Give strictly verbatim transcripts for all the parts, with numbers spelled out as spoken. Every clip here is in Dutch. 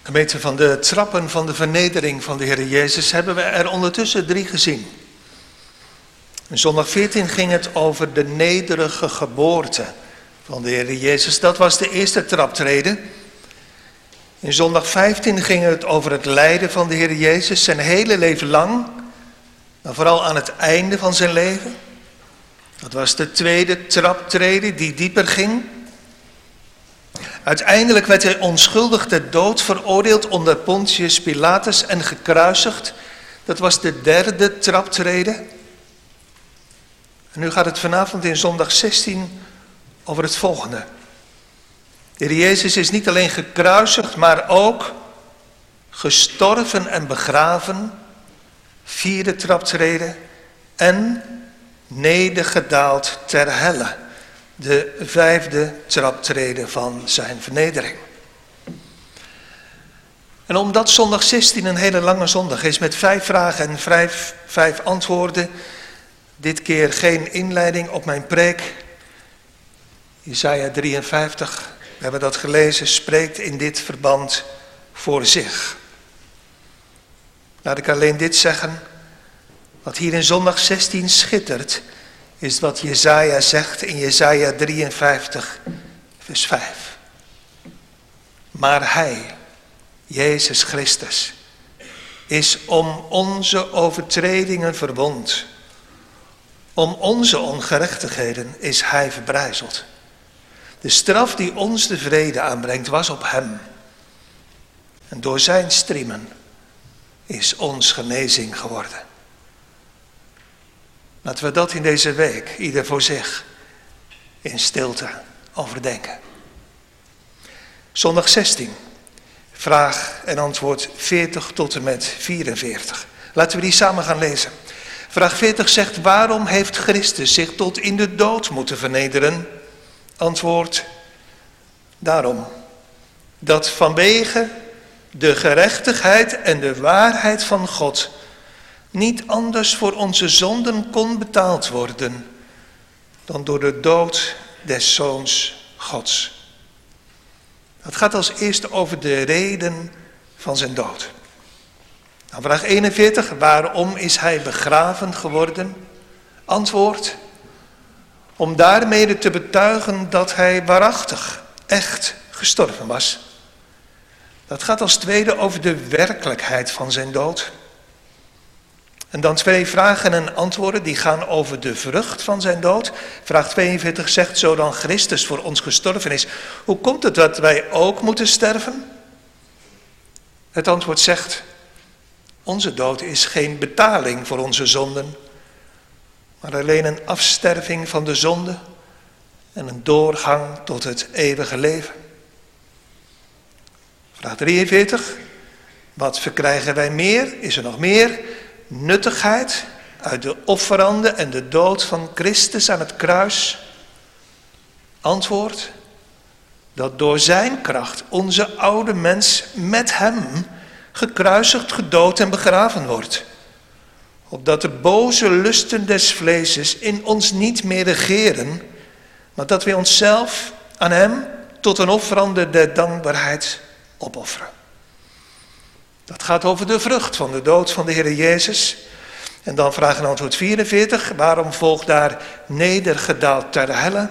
Gemeente, van de trappen van de vernedering van de Heer Jezus hebben we er ondertussen drie gezien. In zondag veertien ging het over de nederige geboorte van de Heer Jezus. Dat was de eerste traptrede. In zondag vijftien ging het over het lijden van de Heer Jezus, zijn hele leven lang, maar vooral aan het einde van zijn leven. Dat was de tweede traptrede die dieper ging. Uiteindelijk werd hij onschuldig ter dood veroordeeld onder Pontius Pilatus en gekruisigd. Dat was de derde traptrede. En nu gaat het vanavond in zondag zestien over het volgende. De Heer Jezus is niet alleen gekruisigd, maar ook gestorven en begraven. Vierde traptrede. En nedergedaald ter helle. De vijfde traptrede van zijn vernedering. En omdat zondag zestien een hele lange zondag is met vijf vragen en vijf, vijf antwoorden. Dit keer geen inleiding op mijn preek. Jesaja drieënvijftig, we hebben dat gelezen, spreekt in dit verband voor zich. Laat ik alleen dit zeggen. Wat hier in zondag zestien schittert, is wat Jesaja zegt in Jesaja drieënvijftig, vers vijf. Maar hij, Jezus Christus, is om onze overtredingen verwond. Om onze ongerechtigheden is hij verbrijzeld. De straf die ons de vrede aanbrengt was op hem. En door zijn striemen is ons genezing geworden. Laten we dat in deze week, ieder voor zich, in stilte overdenken. Zondag zestien, vraag en antwoord veertig tot en met vierenveertig. Laten we die samen gaan lezen. Vraag veertig zegt, waarom heeft Christus zich tot in de dood moeten vernederen? Antwoord, daarom dat vanwege de gerechtigheid en de waarheid van God niet anders voor onze zonden kon betaald worden dan door de dood des Zoons Gods. Het gaat als eerste over de reden van zijn dood. Nou, vraag eenenveertig, waarom is hij begraven geworden? Antwoord, om daarmee te betuigen dat hij waarachtig, echt gestorven was. Dat gaat als tweede over de werkelijkheid van zijn dood. En dan twee vragen en antwoorden die gaan over de vrucht van zijn dood. Vraag tweeënveertig zegt, zo dan Christus voor ons gestorven is, hoe komt het dat wij ook moeten sterven? Het antwoord zegt, onze dood is geen betaling voor onze zonden, maar alleen een afsterving van de zonde en een doorgang tot het eeuwige leven. Vraag drieënveertig, wat verkrijgen wij meer? Is er nog meer nuttigheid uit de offerande en de dood van Christus aan het kruis? Antwoord, dat door zijn kracht onze oude mens met hem gekruisigd, gedood en begraven wordt. Opdat de boze lusten des vleeses in ons niet meer regeren, maar dat wij onszelf aan hem tot een offerande der dankbaarheid opofferen. Dat gaat over de vrucht van de dood van de Heer Jezus. En dan vraag en antwoord vierenveertig. Waarom volgt daar nedergedaald ter helle?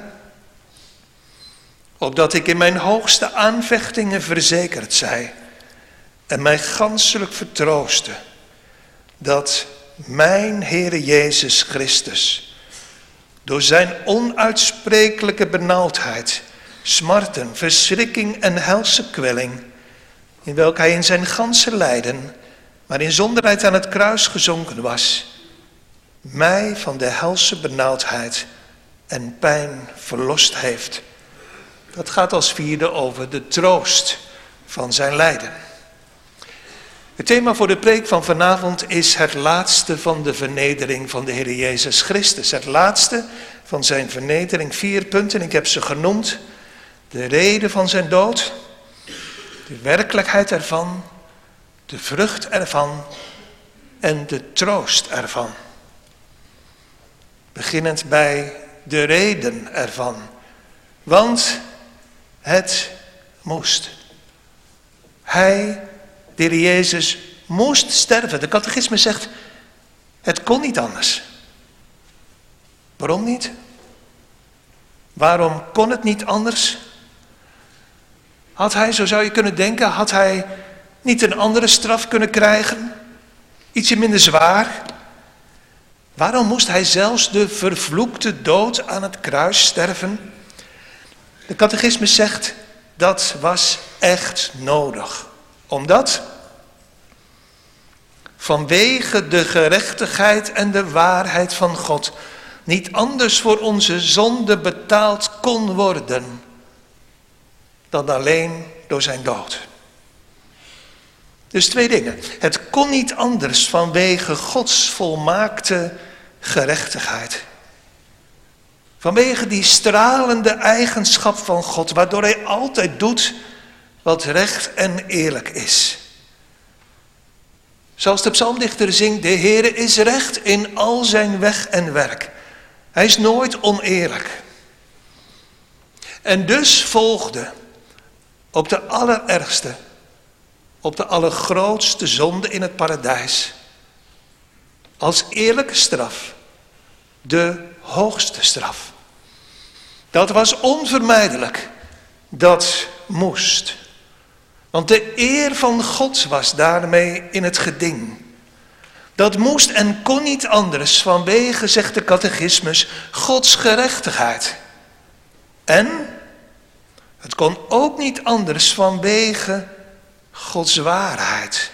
Opdat ik in mijn hoogste aanvechtingen verzekerd zij en mij ganselijk vertroostte dat mijn Heere Jezus Christus door zijn onuitsprekelijke benauwdheid, smarten, verschrikking en helse kwelling, in welke hij in zijn ganse lijden, maar in zonderheid aan het kruis gezonken was, mij van de helse benauwdheid en pijn verlost heeft. Dat gaat als vierde over de troost van zijn lijden. Het thema voor de preek van vanavond is het laatste van de vernedering van de Heer Jezus Christus. Het laatste van zijn vernedering. Vier punten, ik heb ze genoemd. De reden van zijn dood, de werkelijkheid ervan, de vrucht ervan en de troost ervan. Beginnend bij de reden ervan. Want het moest. Hij, de Heer Jezus, moest sterven. De catechisme zegt, het kon niet anders. Waarom niet? Waarom kon het niet anders? Had hij, zo zou je kunnen denken, had hij niet een andere straf kunnen krijgen? Ietsje minder zwaar? Waarom moest hij zelfs de vervloekte dood aan het kruis sterven? De catechisme zegt, dat was echt nodig. Omdat? Vanwege de gerechtigheid en de waarheid van God niet anders voor onze zonde betaald kon worden dan alleen door zijn dood. Dus twee dingen. Het kon niet anders vanwege Gods volmaakte gerechtigheid. Vanwege die stralende eigenschap van God, waardoor hij altijd doet wat recht en eerlijk is. Zoals de psalmdichter zingt, de Heere is recht in al zijn weg en werk. Hij is nooit oneerlijk. En dus volgde op de allerergste, op de allergrootste zonde in het paradijs, als eerlijke straf, de hoogste straf. Dat was onvermijdelijk, dat moest. Want de eer van God was daarmee in het geding. Dat moest en kon niet anders vanwege, zegt de catechismus, Gods gerechtigheid. En het kon ook niet anders vanwege Gods waarheid.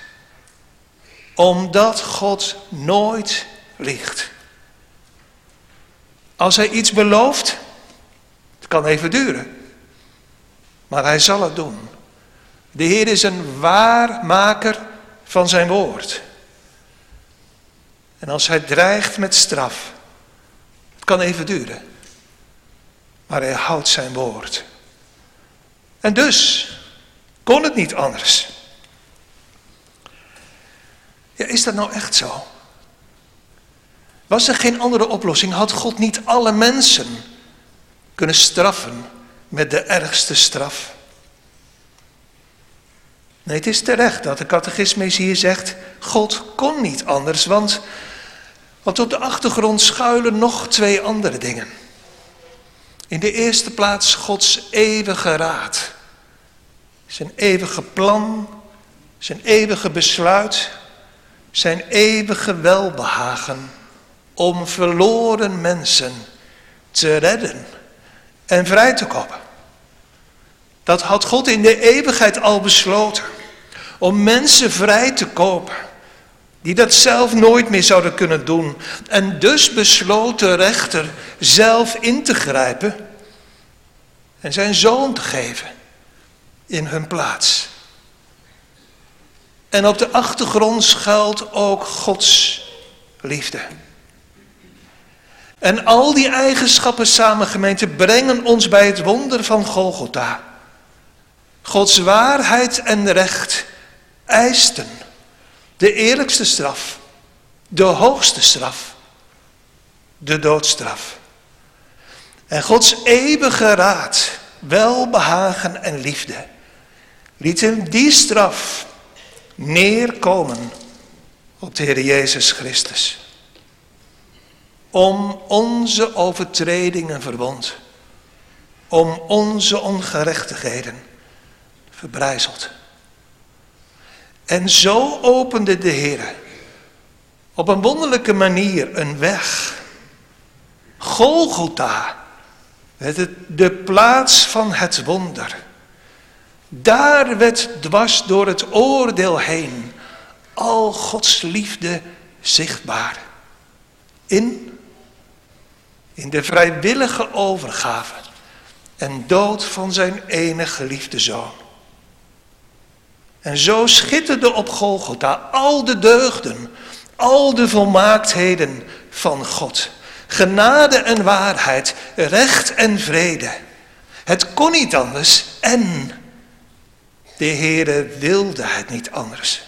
Omdat God nooit liegt. Als hij iets belooft, het kan even duren, maar hij zal het doen. De Heer is een waarmaker van zijn woord. En als hij dreigt met straf, het kan even duren, maar hij houdt zijn woord. En dus kon het niet anders. Ja, is dat nou echt zo? Was er geen andere oplossing? Had God niet alle mensen kunnen straffen met de ergste straf? Nee, het is terecht dat de catechismus hier zegt, God kon niet anders, want, want op de achtergrond schuilen nog twee andere dingen. In de eerste plaats Gods eeuwige raad. Zijn eeuwige plan, zijn eeuwige besluit, zijn eeuwige welbehagen om verloren mensen te redden en vrij te kopen. Dat had God in de eeuwigheid al besloten. Om mensen vrij te kopen. Die dat zelf nooit meer zouden kunnen doen. En dus besloot de rechter zelf in te grijpen. En zijn zoon te geven. In hun plaats. En op de achtergrond schuilt ook Gods liefde. En al die eigenschappen samen, gemeente, brengen ons bij het wonder van Golgotha. Gods waarheid en recht eisten de eerlijkste straf, de hoogste straf, de doodstraf. En Gods eeuwige raad, welbehagen en liefde liet hem die straf neerkomen op de Heer Jezus Christus. Om onze overtredingen verwond, om onze ongerechtigheden verbrijzeld. En zo opende de Heer op een wonderlijke manier een weg. Golgotha, de plaats van het wonder. Daar werd dwars door het oordeel heen al Gods liefde zichtbaar. In, in de vrijwillige overgave en dood van zijn enige geliefde zoon. En zo schitterde op Golgotha al de deugden, al de volmaaktheden van God. Genade en waarheid, recht en vrede. Het kon niet anders en de Heere wilde het niet anders.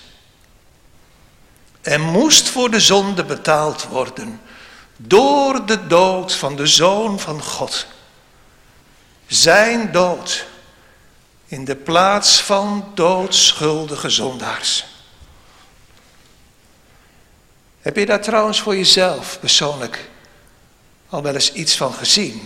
Er moest voor de zonde betaald worden door de dood van de Zoon van God. Zijn dood in de plaats van doodschuldige zondaars. Heb je daar trouwens voor jezelf persoonlijk al wel eens iets van gezien?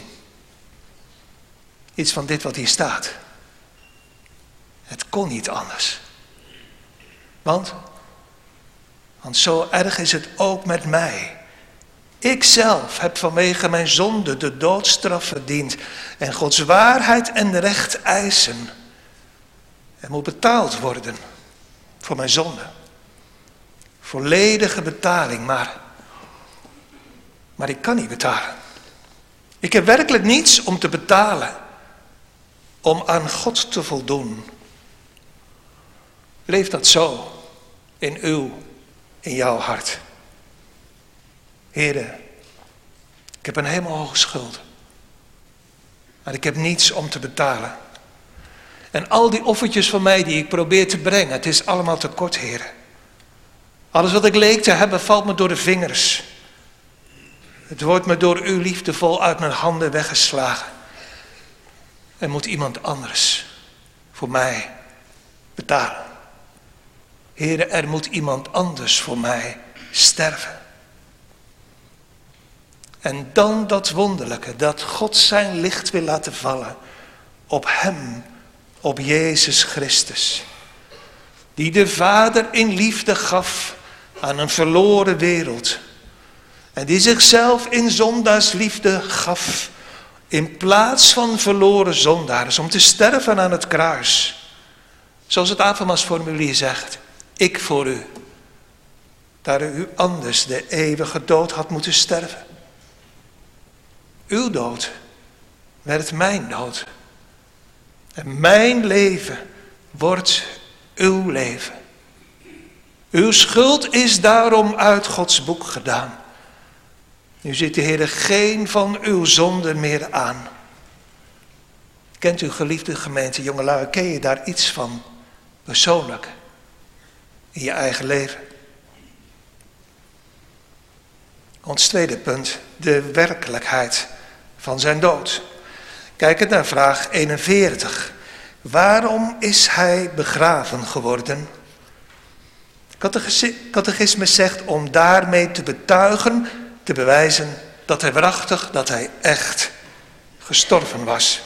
Iets van dit wat hier staat. Het kon niet anders. Want, want zo erg is het ook met mij. Ik zelf heb vanwege mijn zonde de doodstraf verdiend. En Gods waarheid en recht eisen. Er moet betaald worden voor mijn zonde. Volledige betaling, maar, maar ik kan niet betalen. Ik heb werkelijk niets om te betalen. Om aan God te voldoen. Leeft dat zo in uw, in jouw hart? Heere, ik heb een helemaal hoge schuld. Maar ik heb niets om te betalen. En al die offertjes van mij die ik probeer te brengen, het is allemaal te kort, Heere. Alles wat ik leek te hebben valt me door de vingers. Het wordt me door uw liefdevol uit mijn handen weggeslagen. Er moet iemand anders voor mij betalen. Heere, er moet iemand anders voor mij sterven. En dan dat wonderlijke, dat God zijn licht wil laten vallen op hem, op Jezus Christus. Die de Vader in liefde gaf aan een verloren wereld. En die zichzelf in zondaarsliefde gaf. In plaats van verloren zondaars, om te sterven aan het kruis. Zoals het avondmaalsformulier zegt. Ik voor u. Daar u anders de eeuwige dood had moeten sterven. Uw dood werd mijn dood. En mijn leven wordt uw leven. Uw schuld is daarom uit Gods boek gedaan. Nu ziet de Heer geen van uw zonden meer aan. Kent u, geliefde gemeente, jongelui, ken je daar iets van persoonlijk in je eigen leven? Ons tweede punt, de werkelijkheid van zijn dood. Kijk naar vraag eenenveertig. Waarom is hij begraven geworden? Catechisme zegt om daarmee te betuigen, te bewijzen dat hij waarachtig, dat hij echt gestorven was.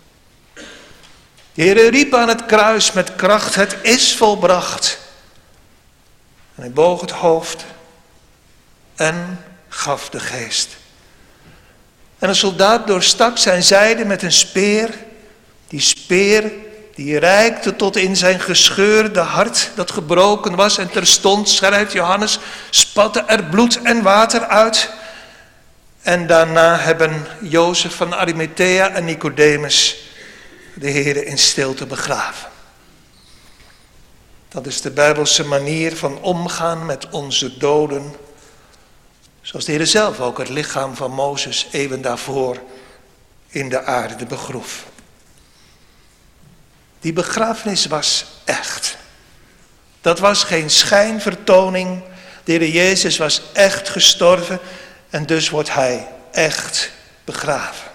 De Heer riep aan het kruis met kracht, het is volbracht. En hij boog het hoofd en gaf de geest. En een soldaat doorstak zijn zijde met een speer. Die speer die reikte tot in zijn gescheurde hart dat gebroken was. En terstond, schrijft Johannes, spatte er bloed en water uit. En daarna hebben Jozef van Arimathea en Nicodemus de Heere in stilte begraven. Dat is de Bijbelse manier van omgaan met onze doden. Zoals de Heere zelf ook het lichaam van Mozes eeuwen daarvoor in de aarde begroef. Die begrafenis was echt. Dat was geen schijnvertoning. De Heer Jezus was echt gestorven en dus wordt hij echt begraven.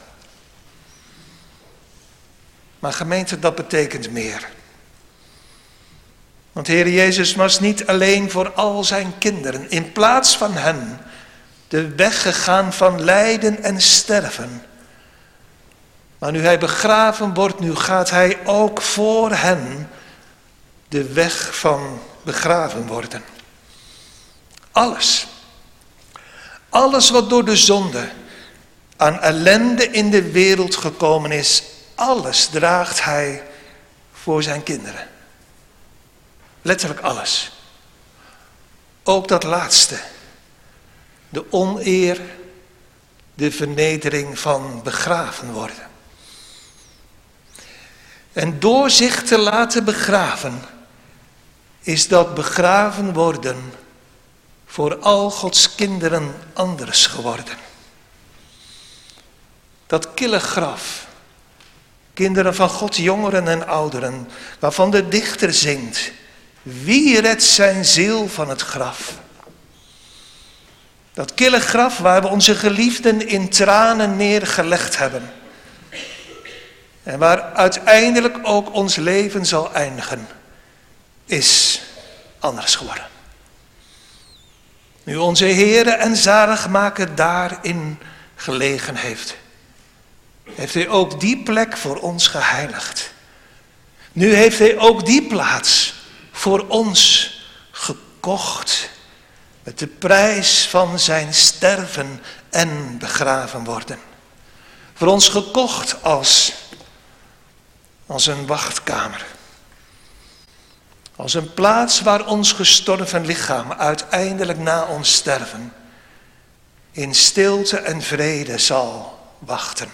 Maar gemeente, dat betekent meer. Want de Heer Jezus was niet alleen voor al zijn kinderen, in plaats van hen, de weg gegaan van lijden en sterven. Maar nu hij begraven wordt, nu gaat hij ook voor hen de weg van begraven worden. Alles, alles wat door de zonde aan ellende in de wereld gekomen is, alles draagt hij voor zijn kinderen. Letterlijk alles. Ook dat laatste. De oneer, de vernedering van begraven worden. En door zich te laten begraven, is dat begraven worden voor al Gods kinderen anders geworden. Dat kille graf, kinderen van God, jongeren en ouderen, waarvan de dichter zingt, wie redt zijn ziel van het graf? Dat kille graf waar we onze geliefden in tranen neergelegd hebben. en waar uiteindelijk ook ons leven zal eindigen, is anders geworden. Nu onze Heere en Zaligmaker daarin gelegen heeft, heeft hij ook die plek voor ons geheiligd. Nu heeft hij ook die plaats voor ons gekocht met de prijs van zijn sterven en begraven worden. Voor ons gekocht als, als een wachtkamer. Als een plaats waar ons gestorven lichaam uiteindelijk na ons sterven in stilte en vrede zal wachten.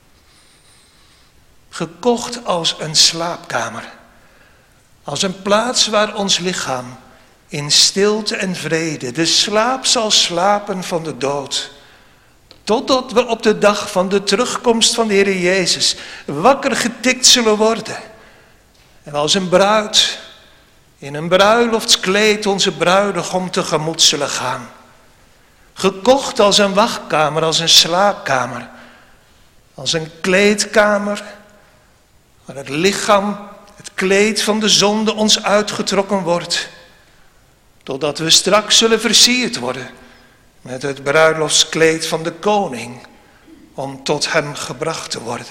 Gekocht als een slaapkamer. Als een plaats waar ons lichaam in stilte en vrede de slaap zal slapen van de dood. Totdat we op de dag van de terugkomst van de Heer Jezus wakker getikt zullen worden. En als een bruid in een bruiloftskleed onze bruidegom tegemoet zullen gaan. Gekocht als een wachtkamer, als een slaapkamer. Als een kleedkamer waar het lichaam, het kleed van de zonde ons uitgetrokken wordt. Totdat we straks zullen versierd worden met het bruiloftskleed van de koning, om tot hem gebracht te worden.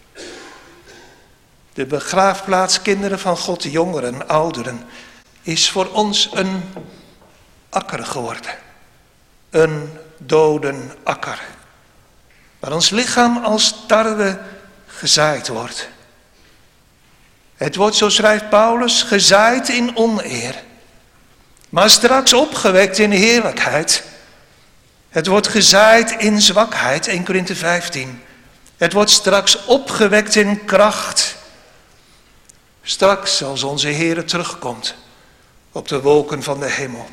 De begraafplaats, kinderen van God, jongeren, ouderen, is voor ons een akker geworden. Een dodenakker. Waar ons lichaam als tarwe gezaaid wordt. Het wordt, zo schrijft Paulus, gezaaid in oneer. Maar straks opgewekt in heerlijkheid. Het wordt gezaaid in zwakheid, Eerste Korinthe vijftien. Het wordt straks opgewekt in kracht. Straks als onze Heere terugkomt op de wolken van de hemel.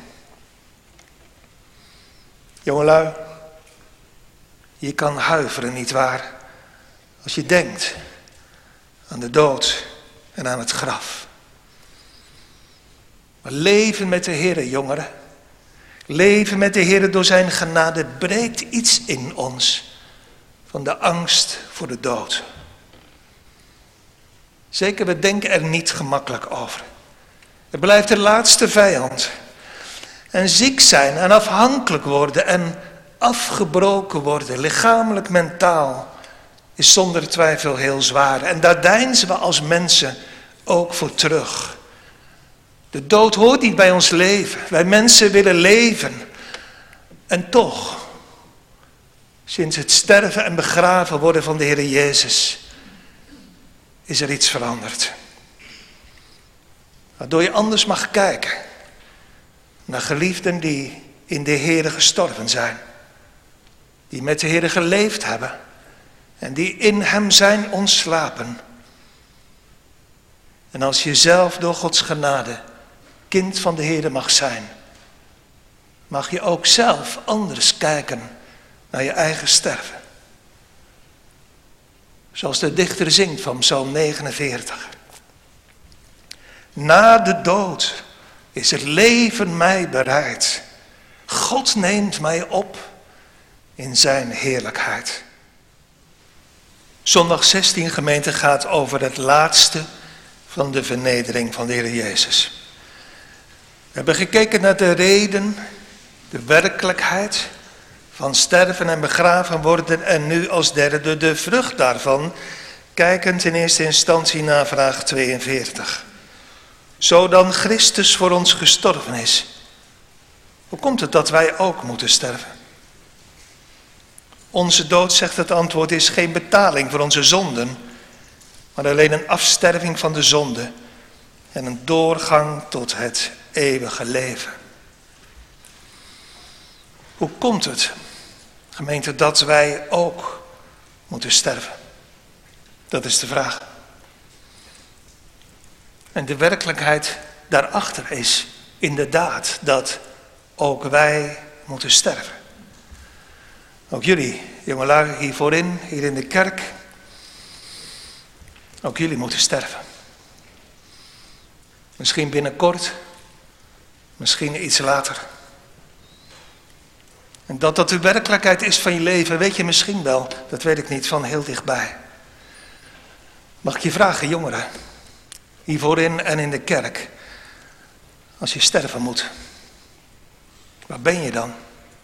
Jongelui, je kan huiveren, nietwaar, als je denkt aan de dood en aan het graf. Maar leven met de Heere, jongeren. Leven met de Heere door zijn genade breekt iets in ons van de angst voor de dood. Zeker, we denken er niet gemakkelijk over. Het blijft de laatste vijand. En ziek zijn en afhankelijk worden en afgebroken worden, lichamelijk, mentaal, is zonder twijfel heel zwaar. En daar deinzen we als mensen ook voor terug. De dood hoort niet bij ons leven. Wij mensen willen leven. En toch, sinds het sterven en begraven worden van de Heer Jezus, is er iets veranderd. Waardoor je anders mag kijken naar geliefden die in de Heere gestorven zijn. Die met de Heere geleefd hebben en die in hem zijn ontslapen. En als je zelf door Gods genade kind van de Heere mag zijn, mag je ook zelf anders kijken naar je eigen sterven. Zoals de dichter zingt van Psalm negenenveertig. Na de dood is het leven mij bereid. God neemt mij op in zijn heerlijkheid. Zondag zestien gemeente gaat over het laatste van de vernedering van de Heer Jezus. We hebben gekeken naar de reden, de werkelijkheid van sterven en begraven worden en nu als derde de vrucht daarvan, kijkend in eerste instantie naar vraag tweeënveertig. Zo dan Christus voor ons gestorven is, hoe komt het dat wij ook moeten sterven? Onze dood, zegt het antwoord, is geen betaling voor onze zonden, maar alleen een afsterving van de zonde en een doorgang tot het eeuwige leven. Hoe komt het, gemeente, dat wij ook moeten sterven? Dat is de vraag. En de werkelijkheid daarachter is inderdaad dat ook wij moeten sterven. Ook jullie, jongelui, hier voorin, hier in de kerk. Ook jullie moeten sterven. Misschien binnenkort, misschien iets later. En dat dat de werkelijkheid is van je leven, weet je misschien wel, dat weet ik niet, van heel dichtbij. Mag ik je vragen, jongeren, hier voorin en in de kerk, als je sterven moet, waar ben je dan?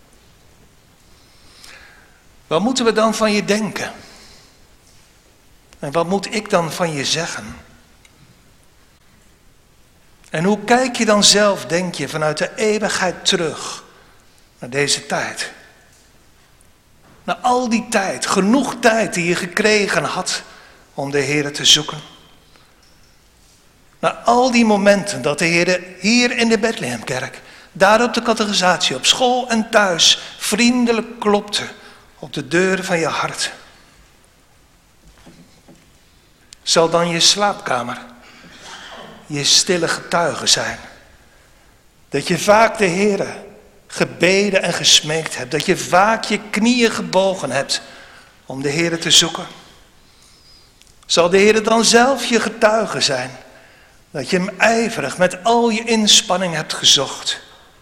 Wat moeten we dan van je denken? En wat moet ik dan van je zeggen? En hoe kijk je dan zelf, denk je, vanuit de eeuwigheid terug naar deze tijd? Na al die tijd, genoeg tijd die je gekregen had om de Heere te zoeken. Na al die momenten dat de Heere hier in de Bethlehemkerk, daar op de catechisatie, op school en thuis, vriendelijk klopte op de deur van je hart. Zal dan je slaapkamer je stille getuige zijn? Dat je vaak de Heere gebeden en gesmeekt hebt. Dat je vaak je knieën gebogen hebt om de Heere te zoeken. Zal de Heere dan zelf je getuige zijn? Dat je hem ijverig met al je inspanning hebt gezocht.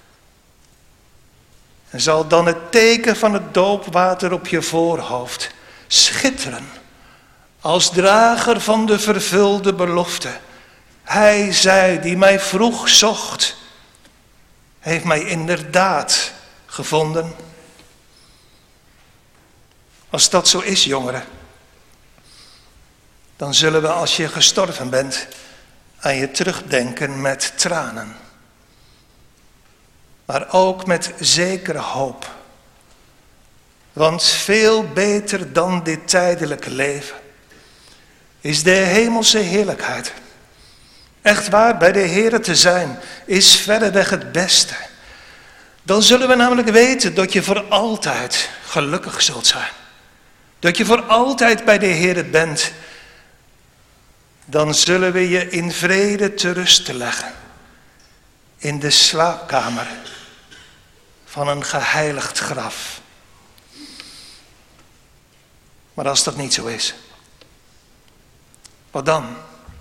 En zal dan het teken van het doopwater op je voorhoofd schitteren als drager van de vervulde belofte. Hij, zij die mij vroeg zocht, heeft mij inderdaad gevonden. Als dat zo is, jongeren, dan zullen we als je gestorven bent aan je terugdenken met tranen. Maar ook met zekere hoop. Want veel beter dan dit tijdelijke leven is de hemelse heerlijkheid. Echt waar, bij de Heere te zijn is verreweg het beste. Dan zullen we namelijk weten dat je voor altijd gelukkig zult zijn. Dat je voor altijd bij de Heere bent. Dan zullen we je in vrede te rusten leggen. In de slaapkamer van een geheiligd graf. Maar als dat niet zo is, wat dan?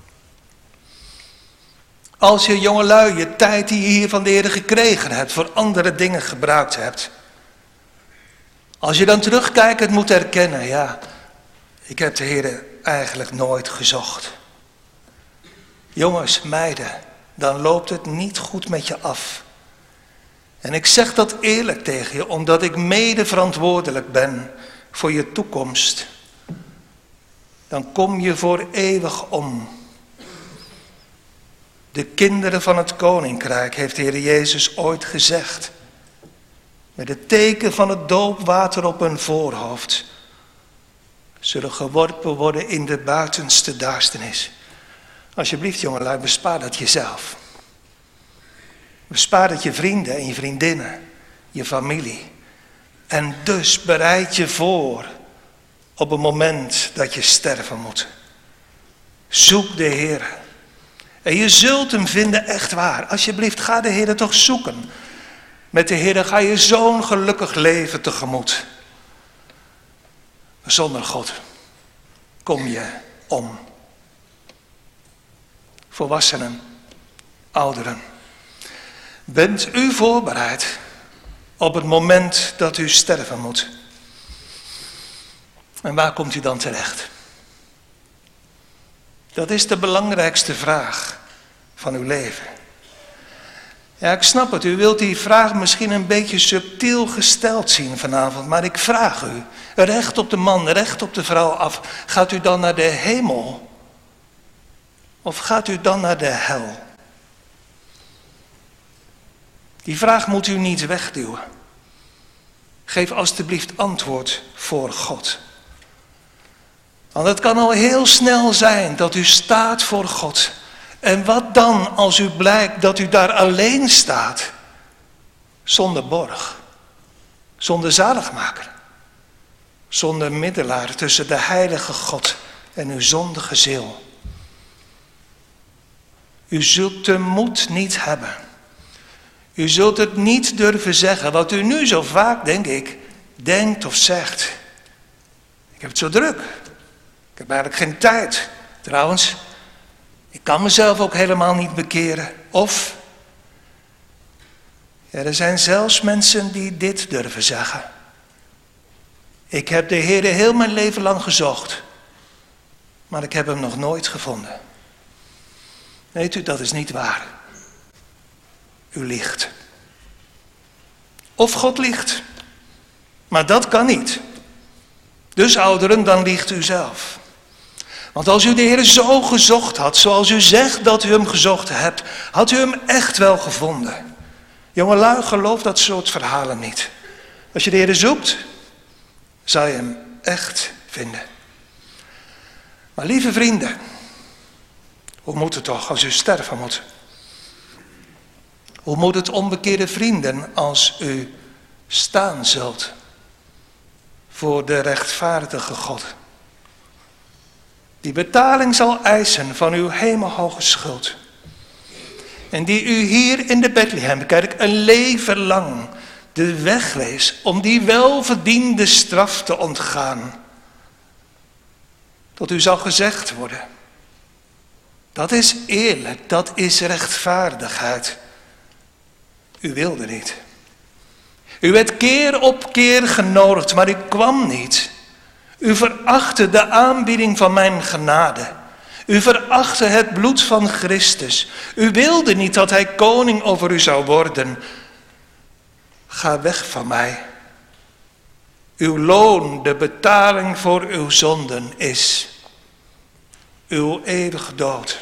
Als je jongelui je tijd die je hier van de Heer gekregen hebt voor andere dingen gebruikt hebt. Als je dan terugkijkend moet herkennen, ja, ik heb de Heer eigenlijk nooit gezocht. Jongens, meiden, dan loopt het niet goed met je af. En ik zeg dat eerlijk tegen je, omdat ik mede verantwoordelijk ben voor je toekomst. Dan kom je voor eeuwig om. De kinderen van het koninkrijk, heeft de Heer Jezus ooit gezegd. Met het teken van het doopwater op hun voorhoofd zullen geworpen worden in de buitenste duisternis. Alsjeblieft, jongelui, bespaar dat jezelf. Bespaar dat je vrienden en je vriendinnen, je familie. En dus bereid je voor op het moment dat je sterven moet. Zoek de Heer. En je zult hem vinden, echt waar. Alsjeblieft, ga de Heer toch zoeken. Met de Heer ga je zo'n gelukkig leven tegemoet. Zonder God kom je om. Volwassenen, ouderen. Bent u voorbereid op het moment dat u sterven moet? En waar komt u dan terecht? Dat is de belangrijkste vraag van uw leven. Ja, ik snap het. U wilt die vraag misschien een beetje subtiel gesteld zien vanavond. Maar ik vraag u, recht op de man, recht op de vrouw af. Gaat u dan naar de hemel? Of gaat u dan naar de hel? Die vraag moet u niet wegduwen. Geef alstublieft antwoord voor God. Want het kan al heel snel zijn dat u staat voor God. En wat dan als u blijkt dat u daar alleen staat? Zonder borg. Zonder zaligmaker. Zonder middelaar tussen de heilige God en uw zondige ziel. U zult de moed niet hebben. U zult het niet durven zeggen wat u nu zo vaak, denk ik, denkt of zegt. Ik heb het zo druk. Ik heb eigenlijk geen tijd. Trouwens, ik kan mezelf ook helemaal niet bekeren. Of, ja, er zijn zelfs mensen die dit durven zeggen. Ik heb de Heere heel mijn leven lang gezocht. maar ik heb hem nog nooit gevonden. Weet u, dat is niet waar. U liegt. Of God liegt. Maar dat kan niet. Dus ouderen, dan liegt u zelf. Want als u de Heer zo gezocht had, zoals u zegt dat u hem gezocht hebt, had u hem echt wel gevonden. Jongelui, geloof dat soort verhalen niet. Als je de Heer zoekt, zal je hem echt vinden. Maar lieve vrienden, hoe moet het toch als u sterven moet? Hoe moet het, onbekeerde vrienden, als u staan zult voor de rechtvaardige God, die betaling zal eisen van uw hemelhoge schuld, en die u hier in de Bethlehemkerk een leven lang de weg wees om die welverdiende straf te ontgaan. Tot u zal gezegd worden: dat is eerlijk, dat is rechtvaardigheid. U wilde niet. U werd keer op keer genodigd, maar u kwam niet. U verachtte de aanbieding van mijn genade. U verachtte het bloed van Christus. U wilde niet dat hij koning over u zou worden. Ga weg van mij. Uw loon, de betaling voor uw zonden, is uw eeuwige dood.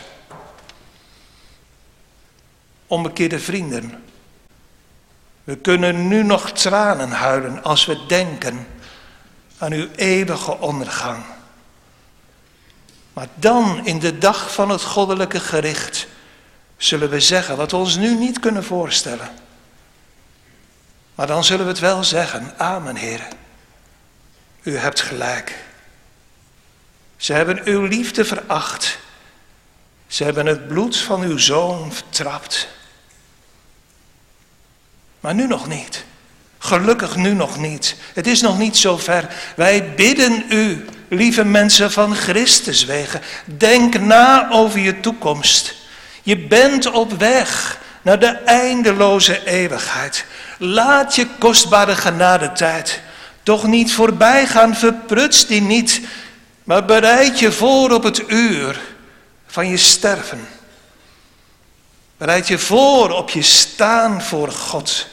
Onbekeerde vrienden, we kunnen nu nog tranen huilen als we denken aan uw eeuwige ondergang. Maar dan, in de dag van het goddelijke gericht, zullen we zeggen wat we ons nu niet kunnen voorstellen. Maar dan zullen we het wel zeggen: amen, Heer. U hebt gelijk. Ze hebben uw liefde veracht. Ze hebben het bloed van uw zoon vertrapt. Maar nu nog niet. Gelukkig nu nog niet. Het is nog niet zo ver. Wij bidden u, lieve mensen van Christus wegen, denk na over je toekomst. Je bent op weg naar de eindeloze eeuwigheid. Laat je kostbare genadetijd toch niet voorbij gaan, verpruts die niet, maar bereid je voor op het uur van je sterven. Bereid je voor op je staan voor God.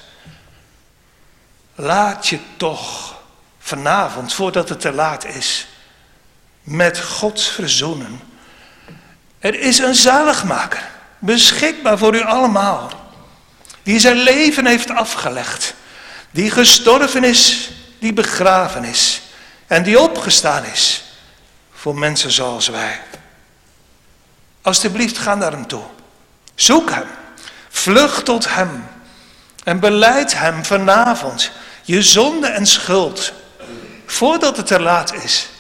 Laat je toch vanavond, voordat het te laat is, met God verzoenen. Er is een zaligmaker, beschikbaar voor u allemaal, die zijn leven heeft afgelegd, die gestorven is, die begraven is en die opgestaan is voor mensen zoals wij. Alsjeblieft, ga naar hem toe. Zoek hem, vlucht tot hem en belijd hem vanavond je zonde en schuld, voordat het te laat is.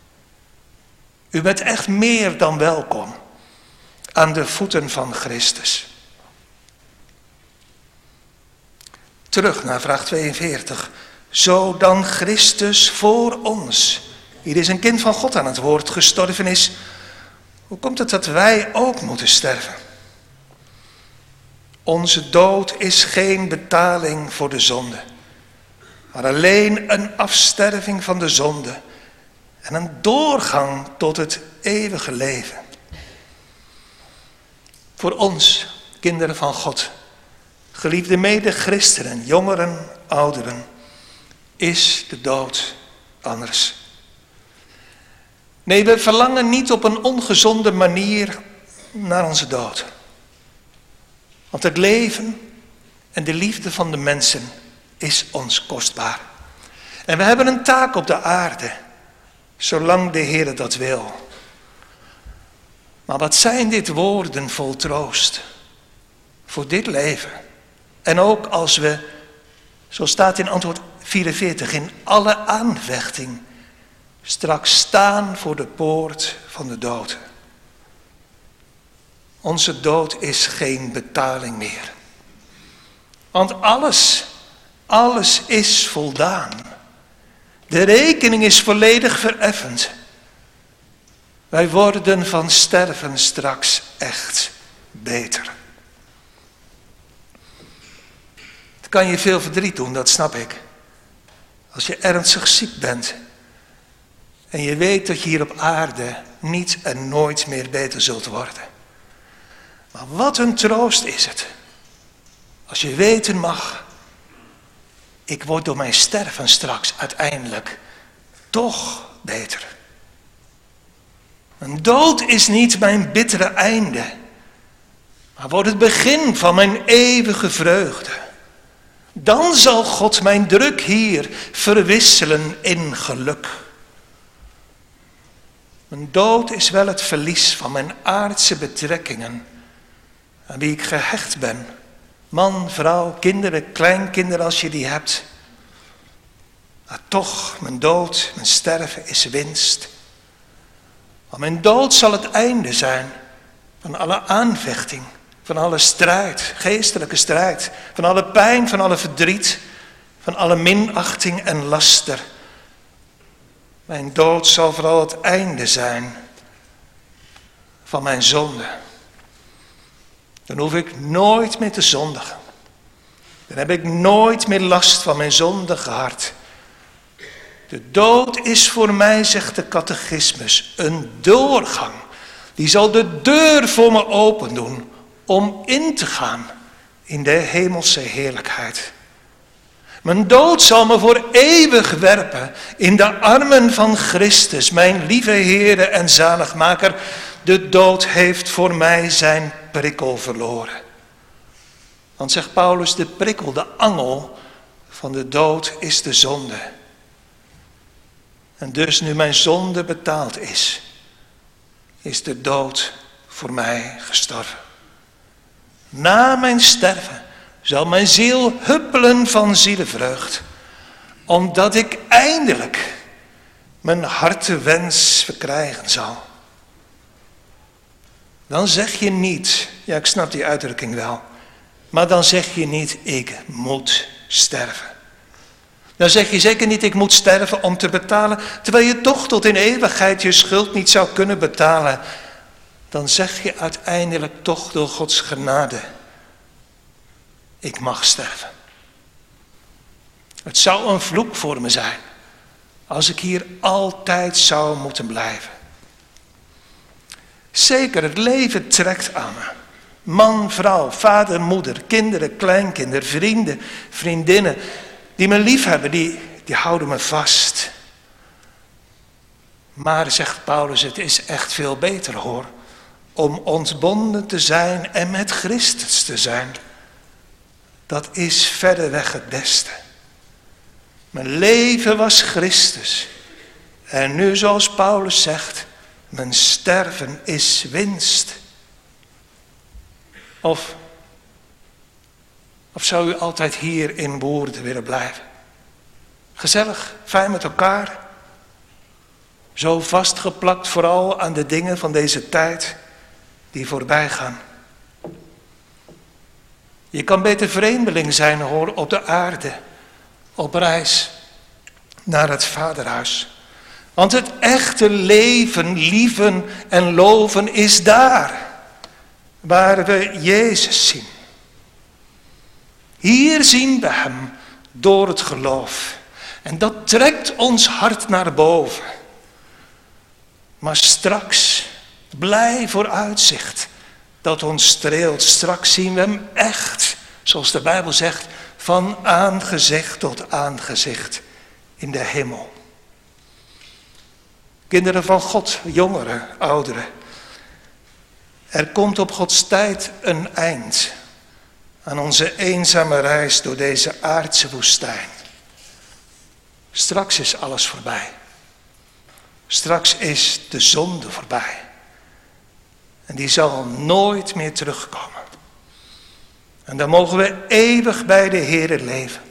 U bent echt meer dan welkom aan de voeten van Christus. Terug naar vraag tweeënveertig. Zo dan Christus voor ons, hier is een kind van God aan het woord, gestorven is, hoe komt het dat wij ook moeten sterven? Onze dood is geen betaling voor de zonde, maar alleen een afsterving van de zonde en een doorgang tot het eeuwige leven. Voor ons, kinderen van God, geliefde mede-christenen, jongeren, ouderen, is de dood anders. Nee, we verlangen niet op een ongezonde manier naar onze dood. Want het leven en de liefde van de mensen is ons kostbaar. En we hebben een taak op de aarde, zolang de Heer dat wil. Maar wat zijn dit woorden vol troost voor dit leven? En ook als we, zo staat in antwoord vierenveertig, in alle aanvechting straks staan voor de poort van de dood. Onze dood is geen betaling meer. Want alles, alles is voldaan. De rekening is volledig vereffend. Wij worden van sterven straks echt beter. Het kan je veel verdriet doen, dat snap ik. Als je ernstig ziek bent en je weet dat je hier op aarde niet en nooit meer beter zult worden. Maar wat een troost is het, als je weten mag, ik word door mijn sterven straks uiteindelijk toch beter. Een dood is niet mijn bittere einde, maar wordt het begin van mijn eeuwige vreugde. Dan zal God mijn druk hier verwisselen in geluk. Mijn dood is wel het verlies van mijn aardse betrekkingen, aan wie ik gehecht ben. Man, vrouw, kinderen, kleinkinderen als je die hebt. Maar toch, mijn dood, mijn sterven is winst. Want mijn dood zal het einde zijn van alle aanvechting, van alle strijd, geestelijke strijd, van alle pijn, van alle verdriet, van alle minachting en laster. Mijn dood zal vooral het einde zijn van mijn zonde. Dan hoef ik nooit meer te zondigen. Dan heb ik nooit meer last van mijn zondige hart. De dood is voor mij, zegt de catechismus, een doorgang. Die zal de deur voor me open doen om in te gaan in de hemelse heerlijkheid. Mijn dood zal me voor eeuwig werpen in de armen van Christus, mijn lieve Heere en zaligmaker. De dood heeft voor mij zijn prikkel verloren. Want zegt Paulus, de prikkel, de angel van de dood is de zonde. En dus nu mijn zonde betaald is, is de dood voor mij gestorven. Na mijn sterven zal mijn ziel huppelen van zielenvreugd, omdat ik eindelijk mijn hartewens verkrijgen zal. Dan zeg je niet, ja ik snap die uitdrukking wel, maar dan zeg je niet ik moet sterven. Dan zeg je zeker niet ik moet sterven om te betalen, terwijl je toch tot in eeuwigheid je schuld niet zou kunnen betalen. Dan zeg je uiteindelijk toch door Gods genade, ik mag sterven. Het zou een vloek voor me zijn als ik hier altijd zou moeten blijven. Zeker, het leven trekt aan me. Man, vrouw, vader, moeder, kinderen, kleinkinderen, vrienden, vriendinnen, die me lief hebben, die, die houden me vast. Maar, zegt Paulus, het is echt veel beter hoor, om ontbonden te zijn en met Christus te zijn. Dat is verreweg het beste. Mijn leven was Christus. En nu, zoals Paulus zegt, mijn sterven is winst. Of, of zou u altijd hier in woorden willen blijven? Gezellig, fijn met elkaar. Zo vastgeplakt vooral aan de dingen van deze tijd die voorbij gaan. Je kan beter vreemdeling zijn hoor op de aarde, op reis naar het vaderhuis. Want het echte leven, lieven en loven is daar, waar we Jezus zien. Hier zien we hem door het geloof. En dat trekt ons hart naar boven. Maar straks, blij vooruitzicht, dat ons streelt. Straks zien we hem echt, zoals de Bijbel zegt, van aangezicht tot aangezicht in de hemel. Kinderen van God, jongeren, ouderen. Er komt op Gods tijd een eind aan onze eenzame reis door deze aardse woestijn. Straks is alles voorbij. Straks is de zonde voorbij. En die zal nooit meer terugkomen. En dan mogen we eeuwig bij de Heere leven.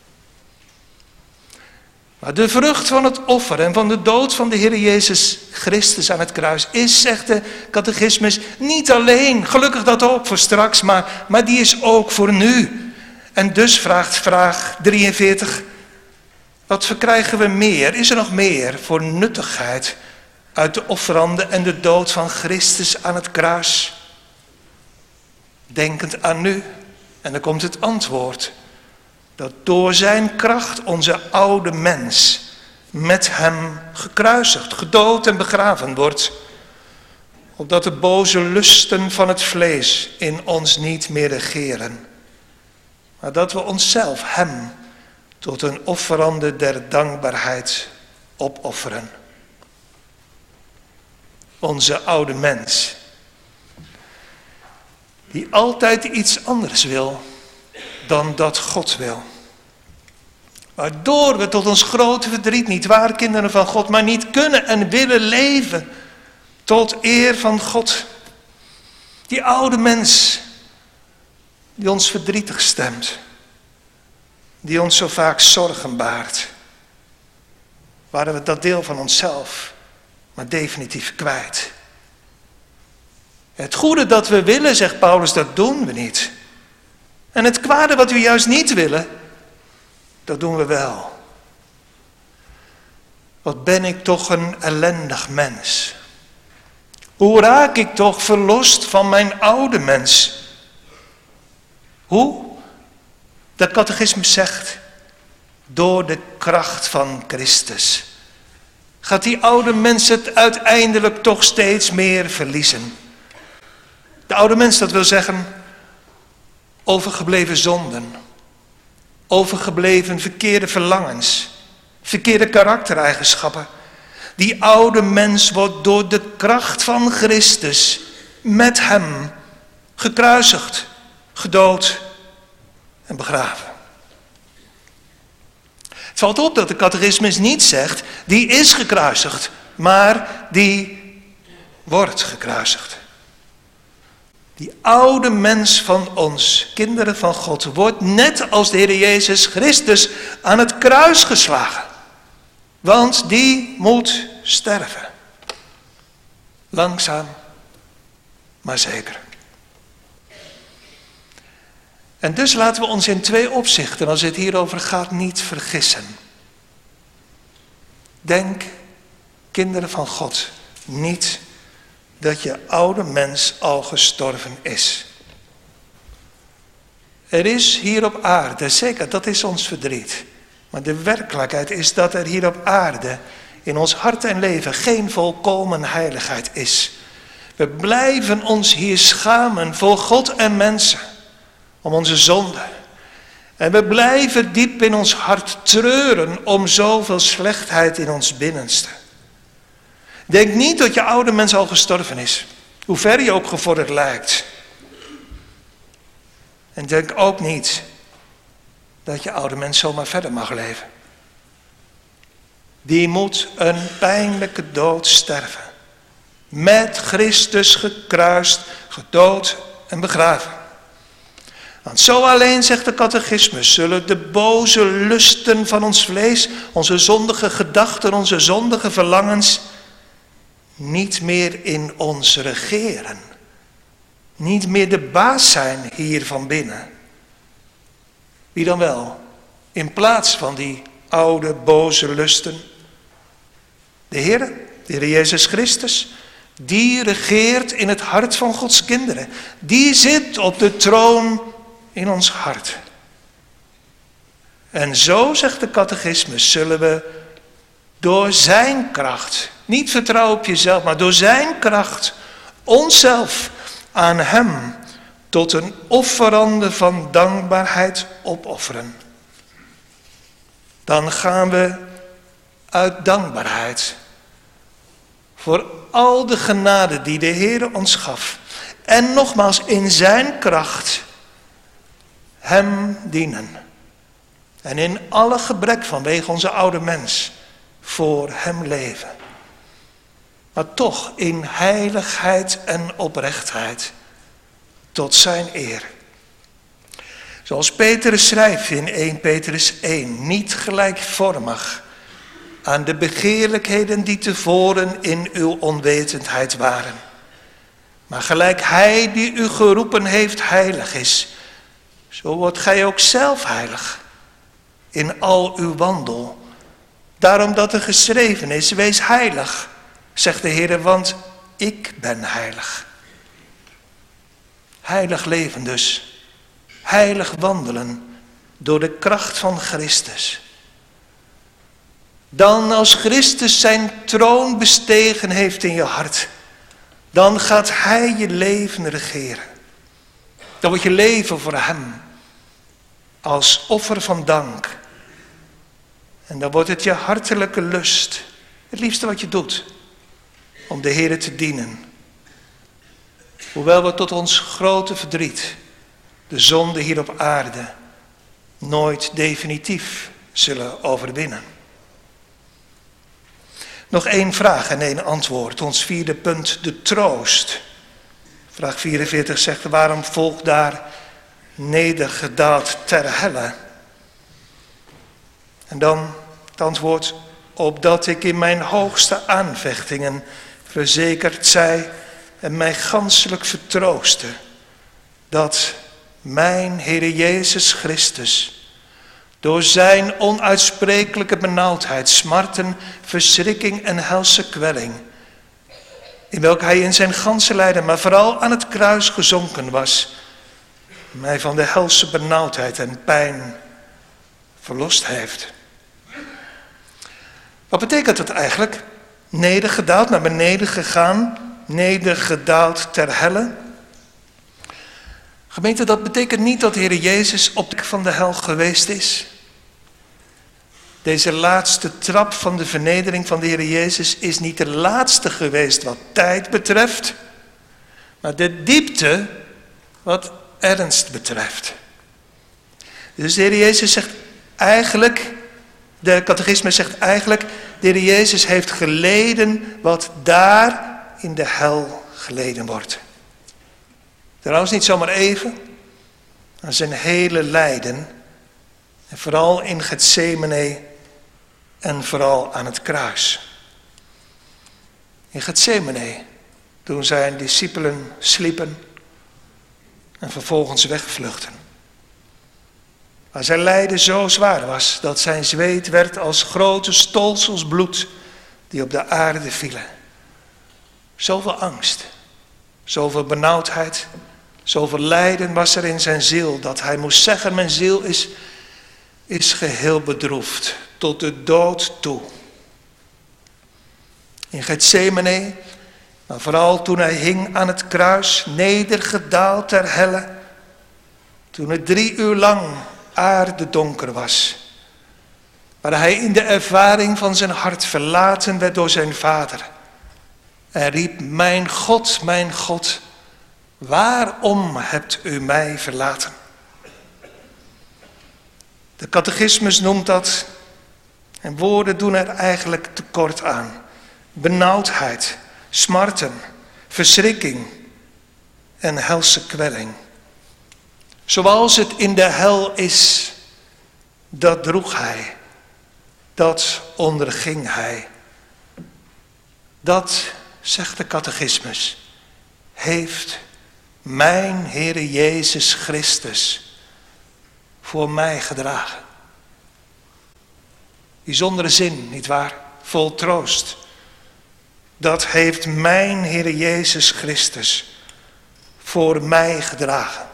Maar de vrucht van het offer en van de dood van de Heer Jezus Christus aan het kruis is, zegt de catechismus, niet alleen, gelukkig dat ook voor straks, maar, maar die is ook voor nu. En dus vraagt vraag drieënveertig, wat verkrijgen we meer? Is er nog meer voor nuttigheid uit de offerande en de dood van Christus aan het kruis? Denkend aan nu, en dan komt het antwoord, dat door zijn kracht onze oude mens met hem gekruisigd, gedood en begraven wordt, opdat de boze lusten van het vlees in ons niet meer regeren, maar dat we onszelf hem tot een offerande der dankbaarheid opofferen. Onze oude mens, die altijd iets anders wil dan dat God wil. Waardoor we tot ons grote verdriet, niet waar, kinderen van God, maar niet kunnen en willen leven tot eer van God. Die oude mens die ons verdrietig stemt, die ons zo vaak zorgen baart, waren we dat deel van onszelf maar definitief kwijt. Het goede dat we willen, zegt Paulus, dat doen we niet. En het kwade wat we juist niet willen, dat doen we wel. Wat ben ik toch een ellendig mens. Hoe raak ik toch verlost van mijn oude mens? Hoe? De catechismus zegt, door de kracht van Christus. Gaat die oude mens het uiteindelijk toch steeds meer verliezen. De oude mens, dat wil zeggen, overgebleven zonden. Overgebleven verkeerde verlangens. Verkeerde karaktereigenschappen. Die oude mens wordt door de kracht van Christus met hem gekruisigd, gedood en begraven. Het valt op dat de catechismus niet zegt, die is gekruisigd, maar die wordt gekruisigd. Die oude mens van ons, kinderen van God, wordt net als de Heer Jezus Christus aan het kruis geslagen. Want die moet sterven. Langzaam, maar zeker. En dus laten we ons in twee opzichten, als het hierover gaat, niet vergissen. Denk, kinderen van God, niet dat je oude mens al gestorven is. Er is hier op aarde, zeker, dat is ons verdriet. Maar de werkelijkheid is dat er hier op aarde in ons hart en leven geen volkomen heiligheid is. We blijven ons hier schamen voor God en mensen om onze zonde. En we blijven diep in ons hart treuren om zoveel slechtheid in ons binnenste. Denk niet dat je oude mens al gestorven is, hoe ver je ook gevorderd lijkt. En denk ook niet dat je oude mens zomaar verder mag leven. Die moet een pijnlijke dood sterven. Met Christus gekruist, gedood en begraven. Want zo alleen, zegt de catechismus, zullen de boze lusten van ons vlees, onze zondige gedachten, onze zondige verlangens, niet meer in ons regeren. Niet meer de baas zijn hier van binnen. Wie dan wel? In plaats van die oude boze lusten. De Heer, de Heer Jezus Christus, die regeert in het hart van Gods kinderen. Die zit op de troon in ons hart. En zo, zegt de catechismus, zullen we door zijn kracht, niet vertrouwen op jezelf, maar door zijn kracht, onszelf aan hem tot een offerande van dankbaarheid opofferen. Dan gaan we uit dankbaarheid voor al de genade die de Heer ons gaf. En nogmaals in zijn kracht hem dienen. En in alle gebrek vanwege onze oude mens voor hem leven. Maar toch in heiligheid en oprechtheid tot zijn eer. Zoals Petrus schrijft in eerste Petrus één, niet gelijkvormig aan de begeerlijkheden die tevoren in uw onwetendheid waren. Maar gelijk hij die u geroepen heeft heilig is, zo wordt gij ook zelf heilig in al uw wandel. Daarom dat er geschreven is, wees heilig, zegt de Heer, want ik ben heilig. Heilig leven dus, heilig wandelen door de kracht van Christus. Dan als Christus zijn troon bestegen heeft in je hart, Dan gaat hij je leven regeren. Dan wordt je leven voor hem als offer van dank. En dan wordt het je hartelijke lust, het liefste wat je doet, om de Heere te dienen. Hoewel we tot ons grote verdriet de zonde hier op aarde nooit definitief zullen overwinnen. Nog één vraag en één antwoord. Ons vierde punt, de troost. Vraag vierenveertig zegt, waarom volgt daar nedergedaald ter helle? En dan het antwoord, opdat ik in mijn hoogste aanvechtingen verzekerd zij en mij ganselijk vertrooste, dat mijn Heere Jezus Christus door zijn onuitsprekelijke benauwdheid, smarten, verschrikking en helse kwelling, in welke hij in zijn ganse lijden, maar vooral aan het kruis gezonken was, mij van de helse benauwdheid en pijn verlost heeft. Wat betekent dat eigenlijk? Nedergedaald, naar beneden gegaan, nedergedaald ter helle. Gemeente, dat betekent niet dat de Heer Jezus op de van de hel geweest is. Deze laatste trap van de vernedering van de Heer Jezus is niet de laatste geweest wat tijd betreft, maar de diepte wat ernst betreft. Dus de Heer Jezus zegt eigenlijk, de catechismus zegt eigenlijk, de Heer Jezus heeft geleden wat daar in de hel geleden wordt. Trouwens niet zomaar even, aan zijn hele lijden, en vooral in Getsemane en vooral aan het kruis. In Getsemane, toen zijn discipelen sliepen en vervolgens wegvluchtten. Maar zijn lijden zo zwaar was dat zijn zweet werd als grote stolsels bloed die op de aarde vielen. Zoveel angst, zoveel benauwdheid, zoveel lijden was er in zijn ziel dat hij moest zeggen, mijn ziel is, is geheel bedroefd tot de dood toe. In Getsemane, maar vooral toen hij hing aan het kruis, nedergedaald ter helle, toen het drie uur lang aardedonker was, waar hij in de ervaring van zijn hart verlaten werd door zijn vader en riep, mijn God, mijn God, waarom hebt u mij verlaten? De catechismus noemt dat, en woorden doen er eigenlijk tekort aan, benauwdheid, smarten, verschrikking en helse kwelling. Zoals het in de hel is, dat droeg hij, dat onderging hij. Dat, zegt de catechismus, heeft mijn Heere Jezus Christus voor mij gedragen. Bijzondere zin, nietwaar? Vol troost. Dat heeft mijn Heere Jezus Christus voor mij gedragen.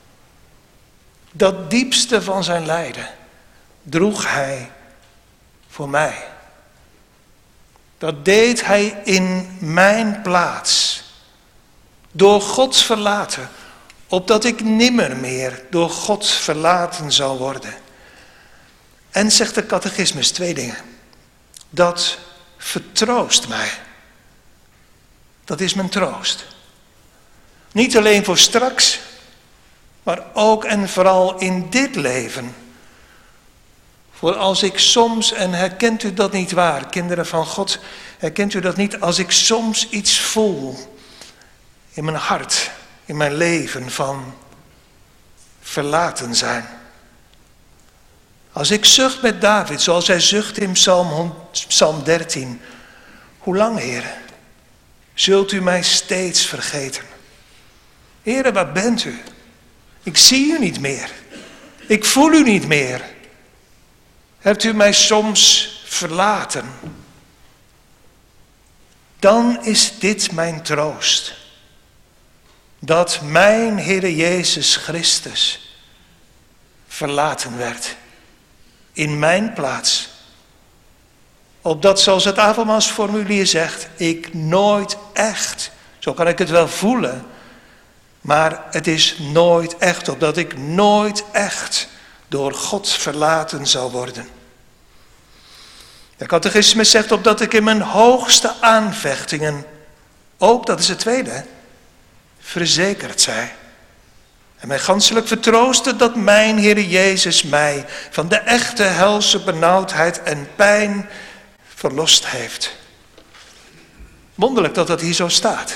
Dat diepste van zijn lijden droeg hij voor mij. Dat deed hij in mijn plaats. Door God verlaten, opdat ik nimmer meer door God verlaten zal worden. En zegt de catechismus twee dingen. Dat vertroost mij. Dat is mijn troost. Niet alleen voor straks, maar ook en vooral in dit leven. Voor als ik soms, en herkent u dat niet waar, kinderen van God, herkent u dat niet, als ik soms iets voel in mijn hart, in mijn leven van verlaten zijn. Als ik zucht met David, zoals hij zucht in Psalm, Psalm dertien. Hoe lang, Heere, zult u mij steeds vergeten? Heere, waar bent u? Ik zie u niet meer. Ik voel u niet meer. Hebt u mij soms verlaten? Dan is dit mijn troost. Dat mijn Heere Jezus Christus verlaten werd. In mijn plaats. Opdat, zoals het avondmaalsformulier zegt, ik nooit echt Zo kan ik het wel voelen, maar het is nooit echt, opdat ik nooit echt door God verlaten zal worden. De catechisme zegt opdat ik in mijn hoogste aanvechtingen, ook dat is het tweede, verzekerd zij. En mij ganselijk vertroosten dat mijn Heer Jezus mij van de echte helse benauwdheid en pijn verlost heeft. Wonderlijk dat dat hier zo staat.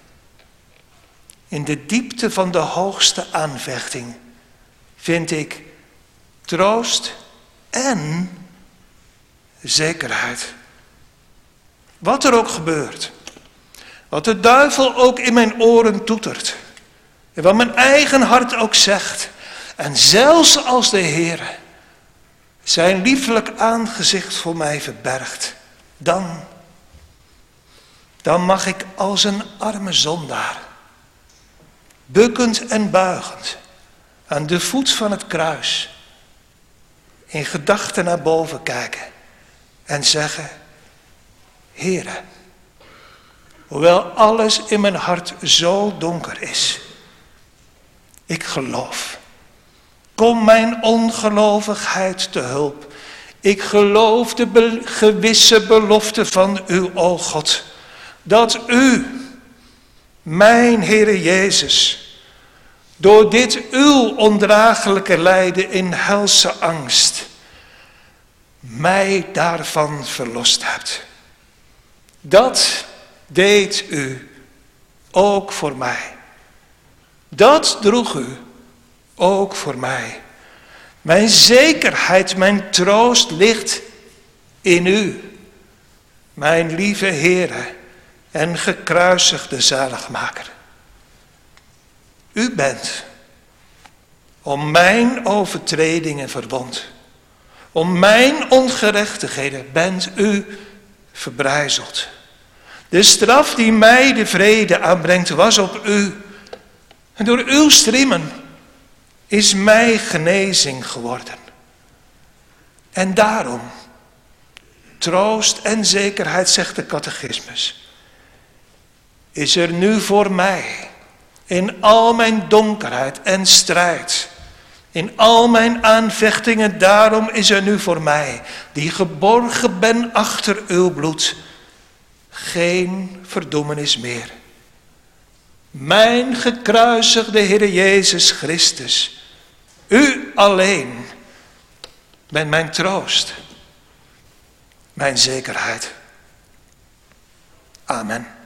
In de diepte van de hoogste aanvechting vind ik troost en zekerheid. Wat er ook gebeurt, wat de duivel ook in mijn oren toetert, en wat mijn eigen hart ook zegt, en zelfs als de Heer zijn liefelijk aangezicht voor mij verbergt, dan, dan mag ik als een arme zondaar, bukkend en buigend, aan de voet van het kruis, in gedachten naar boven kijken en zeggen: Heere, hoewel alles in mijn hart zo donker is, ik geloof. Kom mijn ongelovigheid te hulp. Ik geloof de be- gewisse belofte van u, o God, dat u, mijn Heere Jezus, door dit uw ondraaglijke lijden in helse angst, mij daarvan verlost hebt. Dat deed u ook voor mij. Dat droeg u ook voor mij. Mijn zekerheid, mijn troost ligt in u, mijn lieve Heere en gekruisigde zaligmaker. U bent om mijn overtredingen verwond. Om mijn ongerechtigheden bent u verbrijzeld. De straf die mij de vrede aanbrengt was op u. En door uw striemen is mij genezing geworden. En daarom, troost en zekerheid, zegt de catechismus, is er nu voor mij, in al mijn donkerheid en strijd, in al mijn aanvechtingen, daarom is er nu voor mij, die geborgen ben achter uw bloed, geen verdoemenis meer. Mijn gekruisigde Heere Jezus Christus, u alleen bent mijn troost, mijn zekerheid. Amen.